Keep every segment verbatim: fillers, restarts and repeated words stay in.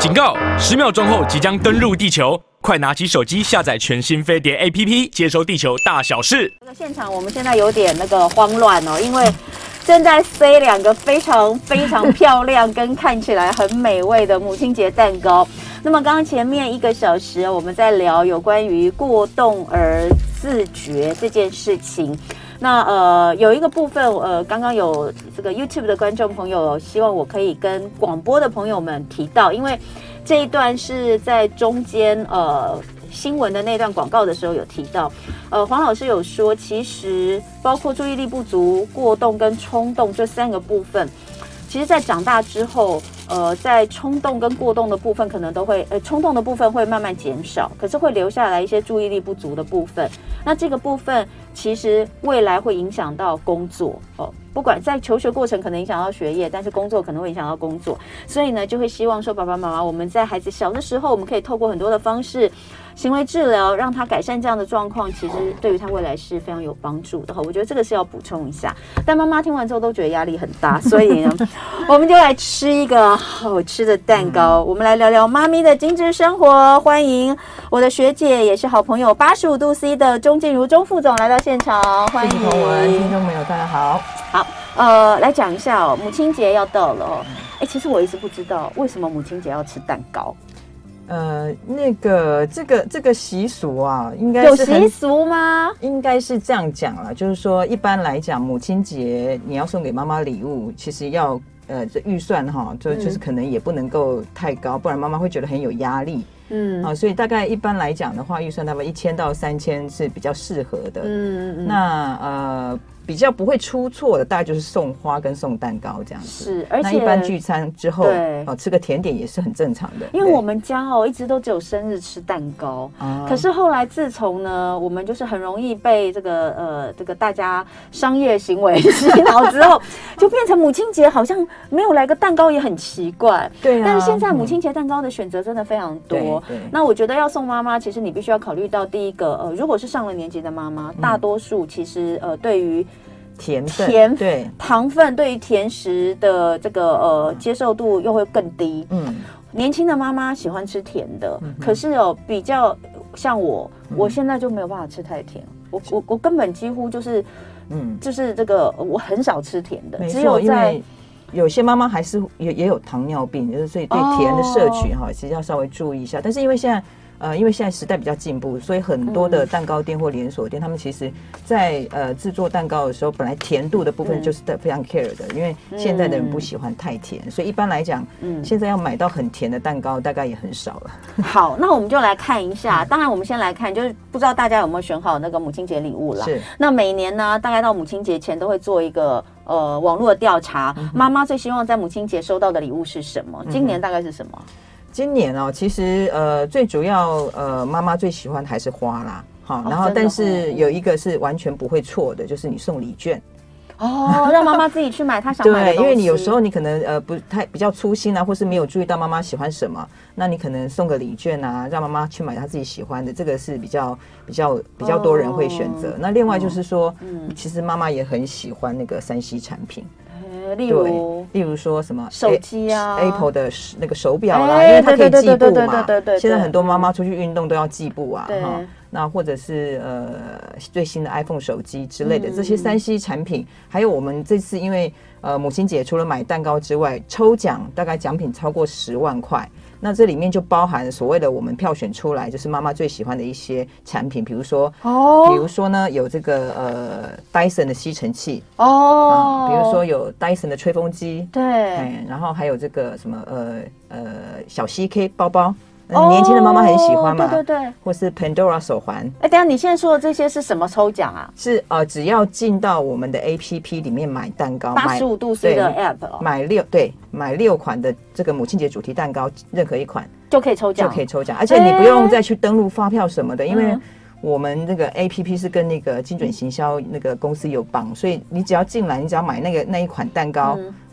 警告！十秒钟后即将登陆地球，快拿起手机下载全新飞碟 A P P， 接收地球大小事。 这个现场我们现在有点那个慌乱哦，因为正在塞两个非常非常漂亮跟看起来很美味的母亲节蛋糕。那么刚刚前面一个小时我们在聊有关于过动儿自觉这件事情。那呃有一个部分呃刚刚有这个 YouTube 的观众朋友希望我可以跟广播的朋友们提到，因为这一段是在中间呃新闻的那段广告的时候有提到，呃黄老师有说，其实包括注意力不足、过动跟冲动这三个部分，其实在长大之后，呃在冲动跟过动的部分可能都会，呃冲动的部分会慢慢减少，可是会留下来一些注意力不足的部分。那这个部分其实未来会影响到工作哦，不管在求学过程可能影响到学业，但是工作可能会影响到工作，所以呢就会希望说爸爸妈妈我们在孩子小的时候，我们可以透过很多的方式，行为治疗让他改善这样的状况，其实对于他未来是非常有帮助的。我觉得这个是要补充一下，但妈妈听完之后都觉得压力很大，所以呢我们就来吃一个好吃的蛋糕，我们来聊聊妈咪的精致生活。欢迎我的学姐也是好朋友八十五度 C 的钟静茹钟副总来到现场，欢迎。 听众听众朋友大家好。 好，呃，来讲一下哦，母亲节要到了哦。哎，其实我一直不知道为什么母亲节要吃蛋糕。 呃，那个这个这个习俗啊，应该有是习俗吗？ 应该是这样讲啦，就是说一般来讲，母亲节你要送给妈妈礼物，其实要呃这预算哈，就就是可能也不能够太高，不然妈妈会觉得很有压力。嗯，啊，所以大概一般来讲的话，预算大概一千到三千是比较适合的。嗯嗯嗯。那呃。比较不会出错的，大概就是送花跟送蛋糕这样子。 是，而且那一般聚餐之后，哦，吃个甜点也是很正常的。 因为我们家哦，一直都只有生日吃蛋糕，啊、可是后来自从呢，我们就是很容易被这个呃这个大家商业行为洗脑之后，就变成母亲节好像没有来个蛋糕也很奇怪。 对啊。 但是现在母亲节蛋糕的选择真的非常多。 对。 那我觉得要送妈妈，其实你必须要考虑到第一个，呃，如果是上了年纪的妈妈，大多数其实呃对于甜分甜对糖分对于甜食的这个呃接受度又会更低。嗯，年轻的妈妈喜欢吃甜的，嗯、可是哦比较像我，嗯、我现在就没有办法吃太甜，我我我根本几乎就是嗯就是这个我很少吃甜的，只有在有些妈妈还是也也有糖尿病，就是所以对甜的摄取哈，哦、其实要稍微注意一下。但是因为现在。呃，因为现在时代比较进步，所以很多的蛋糕店或连锁店，嗯、他们其实在呃制作蛋糕的时候，本来甜度的部分就是非常 care 的，嗯、因为现在的人不喜欢太甜，嗯、所以一般来讲，嗯，现在要买到很甜的蛋糕，大概也很少了。 好，那我们就来看一下。当然，我们先来看，就是不知道大家有没有选好那个母亲节礼物啦。是。那每年呢，大概到母亲节前都会做一个呃网络的调查，嗯、妈妈最希望在母亲节收到的礼物是什么？今年大概是什么？ 今年哦，其实呃最主要呃妈妈最喜欢还是花啦，好，然后但是有一个是完全不会错的，就是你送礼券。 哦，让妈妈自己去买她想买的东西。 对，因为你有时候你可能呃不太比较粗心啊，或是没有注意到妈妈喜欢什么，那你可能送个礼券啊，让妈妈去买她自己喜欢的，这个是比较比较比较多人会选择。哦、那另外就是说，嗯，其实妈妈也很喜欢那个三 C 产品。 例如， 例如说什么手机啊 ，Apple 的那个手表啦，因为它可以计步嘛。 对对对。 现在很多妈妈出去运动都要计步啊，哈。那或者是呃最新的 iPhone 手机之类的这些三 C 产品，还有我们这次因为呃母亲节除了买蛋糕之外，抽奖大概奖品超过十万块。那这里面就包含所谓的我们票选出来，就是妈妈最喜欢的一些产品，比如说，哦，比如说呢有这个呃 Dyson 的吸尘器，哦、嗯，比如说有 Dyson 的吹风机， 对， 嗯，然后还有这个什么呃呃小 C K 包包。嗯、年轻的妈妈很喜欢嘛， 对对对， 或是 Pandora 手环。 哎，等一下你现在说的这些是什么抽奖啊？ 是呃，只要进到我们的 A P P 里面买蛋糕， 八十五度 C 的 App，、哦、 买六对买六款的这个母亲节主题蛋糕，任何一款就可以抽奖， 就可以抽奖，而且你不用再去登录发票什么的，因为我们这个 A P P 是跟那个精准行销那个公司有绑，所以你只要进来，你只要买那个那一款蛋糕。嗯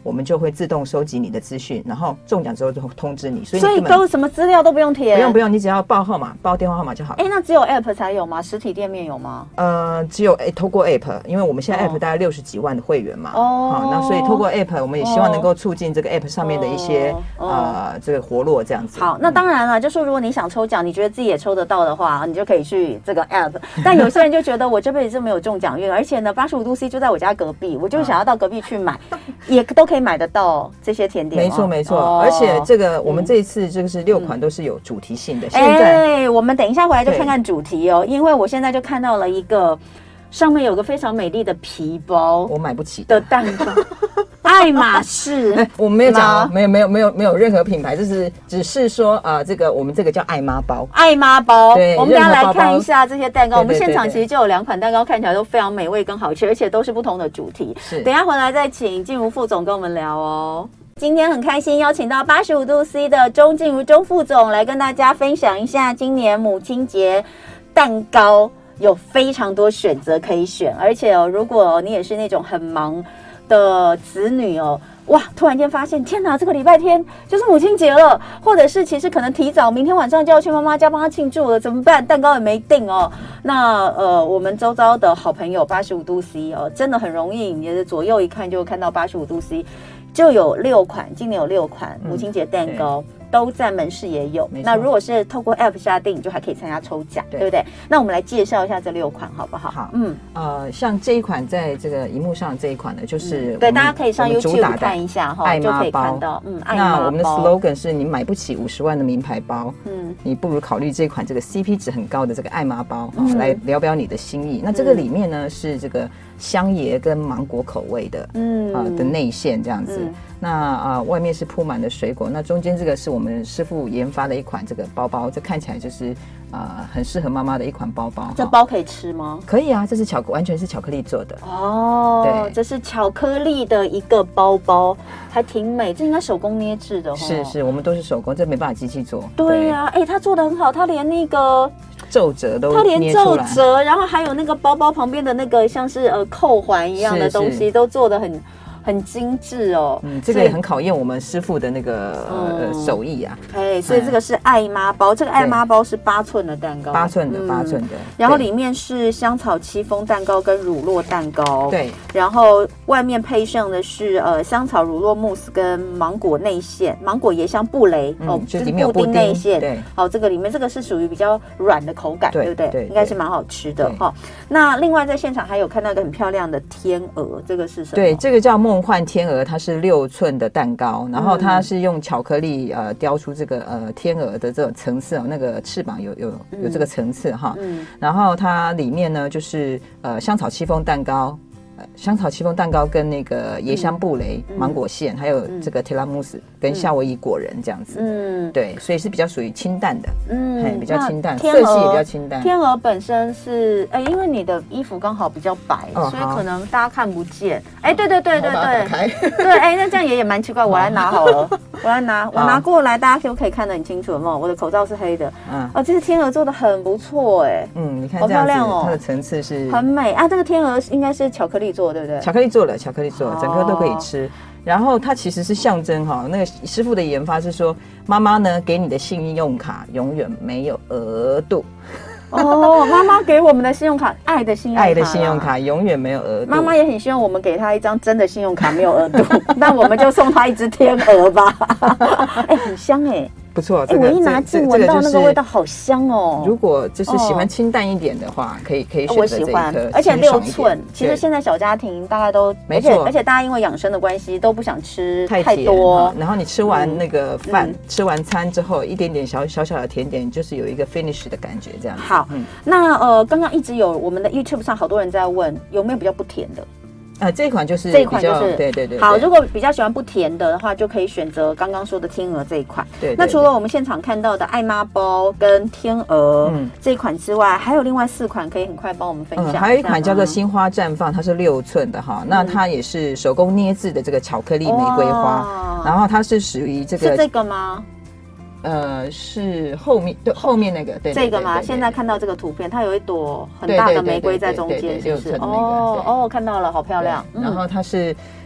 我们就会自动收集你的资讯，然后中奖之后就通知你。 所以所以都什么资料都不用填， 不用不用，你只要报号码、报电话号码就好了。 哎，那只有 App 才有吗？实体店面有吗？ 呃，只有透过 App， 因为我们现在 App 大概六十几万的会员嘛，哦，好，那所以透过 App， 我们也希望能够促进这个 App 上面的一些、哦、呃这个活络这样子。 好，那当然了，就说如果你想抽奖，你觉得自己也抽得到的话，你就可以去这个 App。但有些人就觉得我这辈子没有中奖运，而且呢，八十五度 C 就在我家隔壁，我就想要到隔壁去买，也都可以买得到这些甜点。 没错没错、哦，而且这个我们这一次这个是六款都是有主题性的。嗯、现在、 欸，我们等一下回来就看看主题哦，因为我现在就看到了一个上面有个非常美丽的皮包， 我买不起的蛋糕。爱马仕、 欸，我没有讲，没有没有没有没有任何品牌，就是只是说呃，这个我们这个叫爱妈包， 爱妈包。 对， 我们大家来看一下这些蛋糕。 对对对对， 我们现场其实就有两款蛋糕，看起来都非常美味跟好吃，而且都是不同的主题。 是， 等一下回来再请静茹副总跟我们聊哦。今天很开心邀请到八十五度 C 的钟静茹钟副总来跟大家分享一下今年母亲节蛋糕有非常多选择可以选，而且哦，如果你也是那种很忙的子女哦，哇，突然间发现天哪，这个礼拜天就是母亲节了，或者是其实可能提早明天晚上就要去妈妈家帮她庆祝了，怎么办？蛋糕也没订哦。那呃，我们周遭的好朋友八十五度 C 哦，真的很容易，你的左右一看就看到八十五度 C， 就有六款，今年有六款母亲节蛋糕。嗯，都在门市也有。那如果是透过 App 下订，就还可以参加抽奖， 对, 对不对？那我们来介绍一下这六款好不好？ 好，嗯，呃，像这一款在这个荧幕上这一款呢，就是、嗯、 对，大家可以上 YouTube 看一下哈，就可以看到。嗯，爱妈包。 那我们的 slogan 是你买不起五十万的名牌包，嗯，你不如考虑这款这个 C P 值很高的这个爱妈包、嗯、来聊表你的心意。那这个里面呢、嗯、是这个香椰跟芒果口味的，嗯、呃、的内馅这样子。嗯，那啊、呃，外面是铺满了水果，那中间这个是我们师傅研发的一款这个包包，这看起来就是呃很适合妈妈的一款包包。 这包可以吃吗？ 可以啊，这是巧完全是巧克力做的。 哦，对，这是巧克力的一个包包，还挺美，这应该手工捏制的。 是是，我们都是手工，这没办法机器做。 对呀、啊，哎、欸，他做的很好，他连那个皱褶都他连皱褶，然后还有那个包包旁边的那个像是呃扣环一样的东西，都做的很。很精致哦， 嗯，这个也很考验我们师傅的那个、嗯呃、手艺啊。 哎，所以这个是爱妈包，这个爱妈包是八寸的蛋糕， 八寸的，八寸的。 然后里面是香草戚风蛋糕跟乳酪蛋糕， 对。 然后外面配上的是呃香草乳酪慕斯跟芒果内馅，芒果椰香布雷、 嗯、 哦， 就是布丁内馅。 对， 好、哦，这个里面这个是属于比较软的口感， 对, 对不对？对，应该是蛮好吃的哈、哦。那另外在现场还有看到一个很漂亮的天鹅，这个是什么？ 对，这个叫梦幻天鹅，它是六寸的蛋糕，然后它是用巧克力呃雕出这个呃天鹅的这种层次哦，那个翅膀有有有这个层次哈，嗯，然后它里面呢就是呃香草戚风蛋糕。香草戚风蛋糕跟那个椰香布雷、嗯、芒果馅，还有这个提拉姆斯跟夏威夷果仁这样子，嗯，对，所以是比较属于清淡的，嗯，比较清淡，色系也比较清淡。 天鹅本身是，哎、欸，因为你的衣服刚好比较白，哦、所以可能大家看不见。哎、欸，对对对对对，对，哎、欸，那这样也也蛮奇怪。我来拿好了，我来拿，我拿过来，大家就可以看得很清楚，有没有？我的口罩是黑的，嗯，哦，这是天鹅做的很不错，哎， 嗯，你看好漂亮哦，它的层次是很美啊。这个天鹅应该是巧克力做，对不对？ 巧克力做了，巧克力做了，整个都可以吃。然后它其实是象征哈，那个师傅的研发是说，妈妈呢给你的信用卡永远没有额度。 哦，妈妈给我们的信用卡，爱的信用卡， 爱的信用卡永远没有额度。 妈妈也很希望我们给她一张真的信用卡，没有额度，那我们就送她一只天鹅吧。哎、欸，很香哎、欸。 不错， 哎、欸，我一拿进闻到那个味道好香哦。 如果就是喜欢清淡一点的话，哦、可以可以选择这一颗， 而且六寸。其实现在小家庭大概都没错， 而且大家因为养生的关系都不想吃太太多。 然后你吃完那个饭、嗯，吃完餐之后，一点点小小小的甜点，就是有一个 finish 的感觉，这样子。 好，嗯、那呃，刚刚一直有我们的 YouTube 上好多人在问，有没有比较不甜的？ 啊，这一款就是这一款就是对对对。 好，如果比较喜欢不甜的的话，就可以选择刚刚说的天鹅这一款。 对。 那除了我们现场看到的爱妈包跟天鹅、嗯、这一款之外，还有另外四款可以很快帮我们分享、嗯。 还有一款叫做心花绽放，它是六寸的哈、嗯，那它也是手工捏制的这个巧克力玫瑰花，然后它是属于这个是这个吗？ 呃，是后面对后面那个对这个吗？现在看到这个图片，它有一朵很大的玫瑰在中间，是不是？哦哦，看到了，好漂亮。 然后它是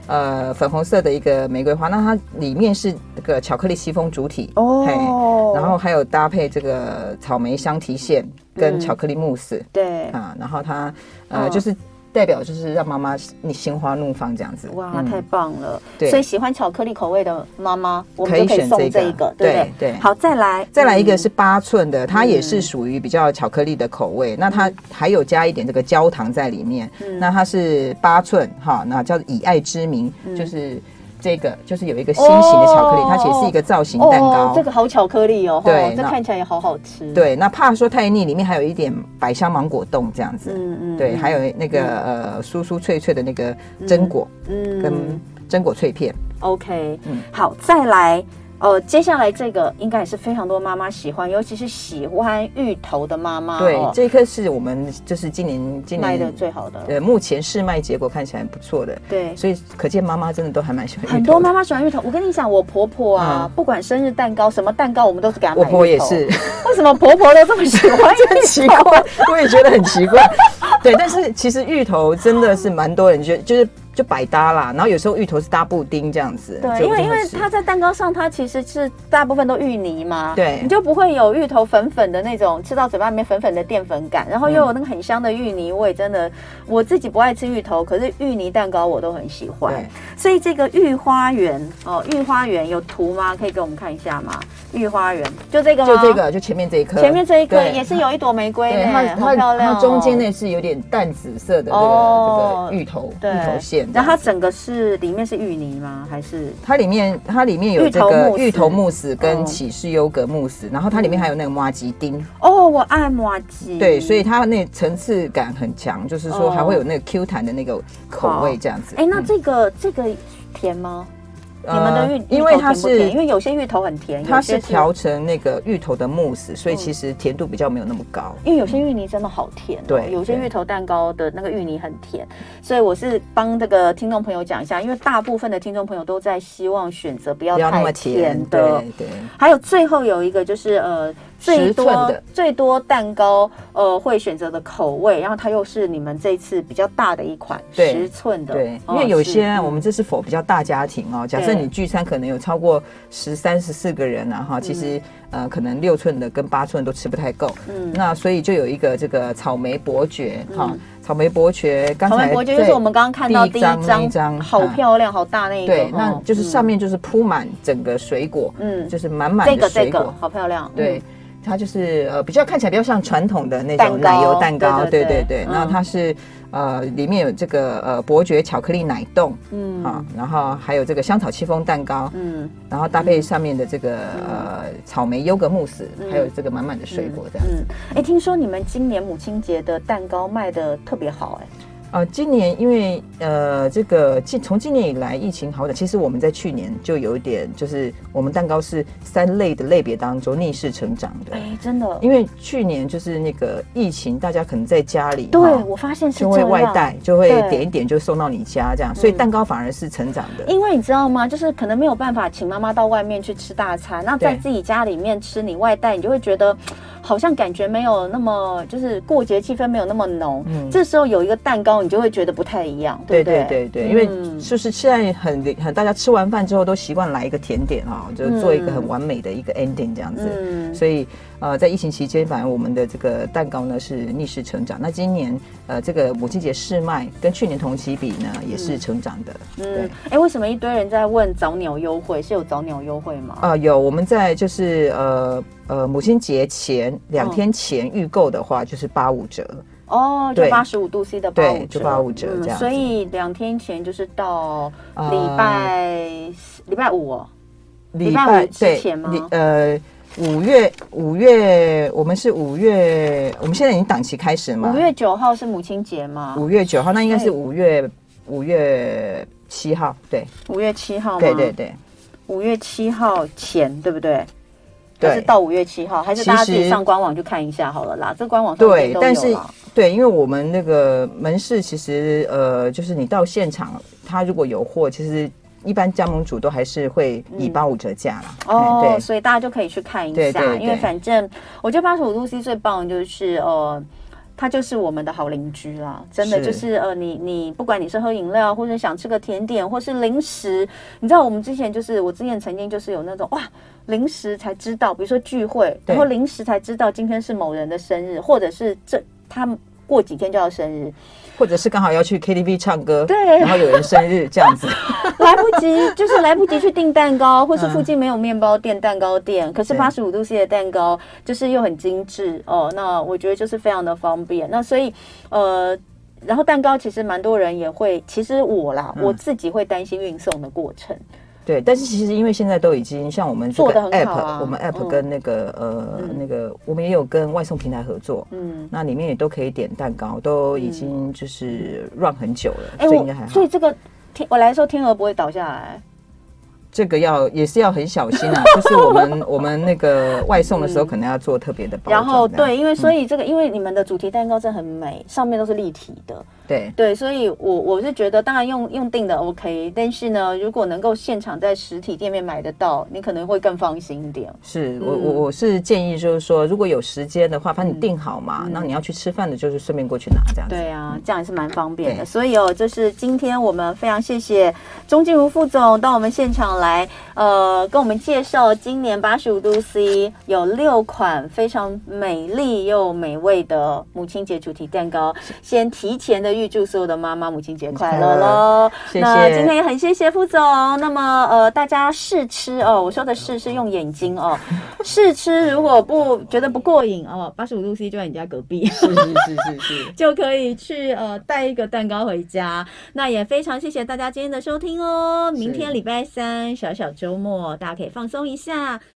呃粉红色的一个玫瑰花，那它里面是这个巧克力戚风主体哦，然后还有搭配这个草莓香提馅跟巧克力慕斯，嗯、对啊，然后它呃、哦、就是。代表就是让妈妈你心花怒放这样子， 哇，嗯、太棒了！对，所以喜欢巧克力口味的妈妈，我们就可以送这一个，对不对？对，好，再来， 再来一个是八寸的，它也是属于比较巧克力的口味，嗯、那它还有加一点这个焦糖在里面，嗯、那它是八寸哈，那叫以爱之名，嗯、就是。这个就是有一个心形的巧克力，哦、它其实是一个造型蛋糕。 哦、这个好巧克力哦，对，这看起来也好好吃。 对，那怕说太腻，里面还有一点百香芒果冻这样子。嗯嗯。对，还有那个、嗯、呃酥酥脆脆的那个榛果，嗯，跟榛果脆片。 OK， 嗯，好，再来。呃，接下来这个应该也是非常多妈妈喜欢，尤其是喜欢芋头的妈妈。 对，哦、这一颗是我们就是今年今年卖的最好的， 呃，目前试卖结果看起来不错的。对，所以可见妈妈真的都还蛮喜欢芋头。 很多妈妈喜欢芋头。我跟你讲，我婆婆啊，嗯、不管生日蛋糕什么蛋糕，我们都是给她买芋头。 我婆也是。 为什么婆婆都这么喜欢？ 很奇怪，我也觉得很奇怪。对，但是其实芋头真的是蛮多人觉得就是。就百搭啦，然后有时候芋头是搭布丁这样子。 对，因为因为它在蛋糕上，它其实是大部分都芋泥嘛，对，你就不会有芋头粉粉的那种吃到嘴巴里面粉粉的淀粉感，然后又有那个很香的芋泥味。真的，我自己不爱吃芋头，可是芋泥蛋糕我都很喜欢。所以这个御花园哦，御花园有图吗？可以给我们看一下吗？御花园就这个吗？ 就这个，就前面这一颗。 前面这一颗也是有一朵玫瑰呢，好漂亮。 它中间那是有点淡紫色的这个这个芋头芋头馅。 然后它整个是里面是芋泥吗？还是它里面它里面有这个芋头慕斯跟起司优格慕斯，然后它里面还有那个麻吉丁。 哦，我爱麻吉。 对，所以它那层次感很强，就是说还会有那个 Q 弹的那个口味这样子。 哎，那这个这个甜吗？你们的芋，因为它是因为有些芋头很甜， 它是调成那个芋头的慕斯，所以其实甜度比较没有那么高。 因为有些芋泥真的好甜，对，有些芋头蛋糕的那个芋泥很甜，所以我是帮这个听众朋友讲一下，因为大部分的听众朋友都在希望选择不要太甜的。对，还有最后有一个就是呃。最多最多蛋糕呃会选择的口味，然后它又是你们这次比较大的一款十寸的， 对，因为有些我们这是否比较大家庭哦，假设你聚餐可能有超过十三十四个人啊哈，其实呃可能六寸的跟八寸都吃不太够，嗯，那所以就有一个这个草莓伯爵哈，草莓伯爵，刚才草莓伯爵就是我们刚刚看到第一张，好漂亮好大那一个， 对，那就是上面就是铺满整个水果，嗯，就是满满的水果， 好漂亮， 对。它就是呃比较看起来比较像传统的那种奶油蛋糕，对对对。然后它是呃里面有这个呃伯爵巧克力奶冻，嗯啊，然后还有这个香草戚风蛋糕，嗯，然后搭配上面的这个呃草莓优格慕斯，还有这个满满的水果这样。嗯， 哎，听说你们今年母亲节的蛋糕卖得特别好，哎。 呃，今年因为呃，这个从今年以来疫情好转，其实我们在去年就有一点，就是我们蛋糕是三类的类别当中逆势成长的。 哎，真的， 因为去年就是那个疫情，大家可能在家里， 对我发现是就会外带，就会点一点就送到你家这样，所以蛋糕反而是成长的。 因为你知道吗？就是可能没有办法请妈妈到外面去吃大餐，那在自己家里面吃，你外带，你就会觉得好像感觉没有那么，就是过节气氛没有那么浓。嗯，这时候有一个蛋糕，你就会觉得不太一样，对不对？ 对对对对，因为就是现在很很大家吃完饭之后都习惯来一个甜点哈，就做一个很完美的一个 ending 这样子。嗯，所以呃，在疫情期间，反正我们的这个蛋糕呢是逆势成长。那今年呃，这个母亲节试卖跟去年同期比呢，也是成长的。 嗯，哎，为什么一堆人在问早鸟优惠？是有早鸟优惠吗？ 啊、呃，有，我们在就是呃呃母亲节前两天前预购的话，就是八五折。 哦，就八十五度 C 的八五折， 就八五折这样、嗯。 所以两天前就是到礼拜礼、呃、拜五哦，礼拜五之前吗？ 呃，五月五月，我们是五月，我们现在已经档期开始嘛。 五月九号是母亲节吗？ 五月九号，那应该是五月五月七号，对， 五月七号吗？ 对对对， 五月七号前，对不对？还是到五月七号，还是大家自己上官网去看一下好了啦。这官网上面都有啦。对，但是对，因为我们那个门市其实呃，就是你到现场，他如果有货，其实一般加盟主都还是会以八五折价啦。 嗯、哦，对，所以大家就可以去看一下，对对对，因为反正我觉得八十五度 C 最棒的就是呃。 它就是我们的好邻居啦，真的就是呃，你你不管你是喝饮料，或者想吃个甜点，或是零食，你知道我们之前就是我之前曾经就是有那种哇，零食才知道，比如说聚会，然后零食才知道今天是某人的生日，或者是这他过几天就要生日。 或者是刚好要去 K T V 唱歌， 对， 然后有人生日这样子， 来不及，就是来不及去订蛋糕，或是附近没有面包店、蛋糕店，可是八十五度 C 的蛋糕就是又很精致哦，那我觉得就是非常的方便。那所以呃，然后蛋糕其实蛮多人也会，其实我啦、嗯、我自己会担心运送的过程。 对，但是其实因为现在都已经像我们这个 app，、 啊、 我们 app 跟那个、嗯、呃、嗯、那个我们也有跟外送平台合作，嗯，那里面也都可以点蛋糕，都已经就是 run 很久了，嗯、所以应该还好。 所以这个天我来说，天鹅不会倒下来。 这个要也是要很小心啊，就是我们我们那个外送的时候可能要做特别的包装。 然后对，因为所以这个、嗯、因为你们的主题蛋糕真的很美，上面都是立体的。 对对，所以我我是觉得，当然用用订的 OK， 但是呢，如果能够现场在实体店面买得到，你可能会更放心一点。 是我我我是建议就是说，如果有时间的话，反正你订好嘛，那、嗯、你要去吃饭的，就是顺便过去拿这样子。 对啊，这样也是蛮方便的。所以哦，这是今天我们非常谢谢钟静茹副总到我们现场来，呃，跟我们介绍今年八十五度 C 有六款非常美丽又美味的母亲节主题蛋糕，先提前的预祝所有的妈妈母亲节快乐喽！ 谢谢。 那今天也很谢谢副总。那么呃，大家试吃哦，我说的试是用眼睛哦，试吃如果不觉得不过瘾哦，八十五度 C 就在你家隔壁， 是是是是是， 就可以去呃带一个蛋糕回家。那也非常谢谢大家今天的收听哦，明天礼拜三小小周末，大家可以放松一下。